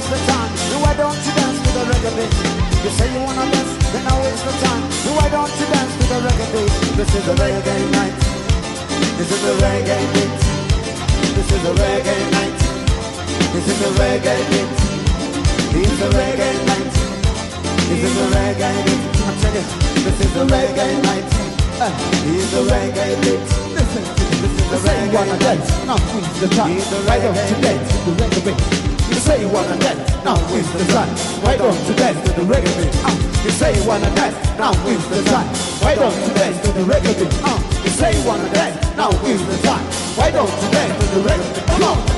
waste the time. Why don't you dance to the reggae beat? You say you wanna dance, then now waste the time. Why don't you dance to the reggae beat? This is a reggae night. This is a reggae beat. This is a reggae night. This is a reggae beat. It's a reggae night. This is a reggae beat. I'm telling you, this is a reggae night. It's a reggae beat. Listen, this is a reggae night. Now who's the time? Why don't you dance to the reggae beat? You say you wanna dance, now where's the sun? Why don't you dance to the reggae beat? You say you wanna dance, now where's the sun? Why don't you dance to the reggae beat? You say you wanna dance, now where's the sun? Why don't you dance to the reggae beat? Come on!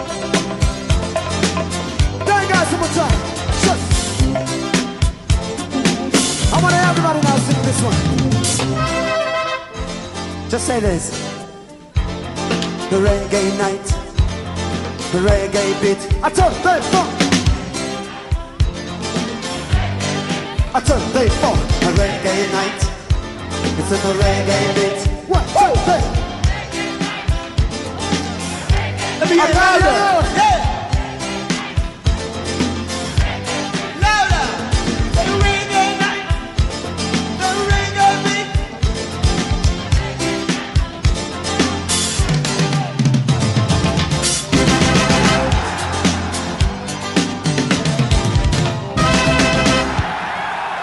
There guys, one more time. Shush. I want everybody now sing this one. Just say this. The reggae night. The reggae beat. I turn they funk. I turn they funk. A reggae night. It's in the reggae beat. 1, 2, 3. Let me get louder.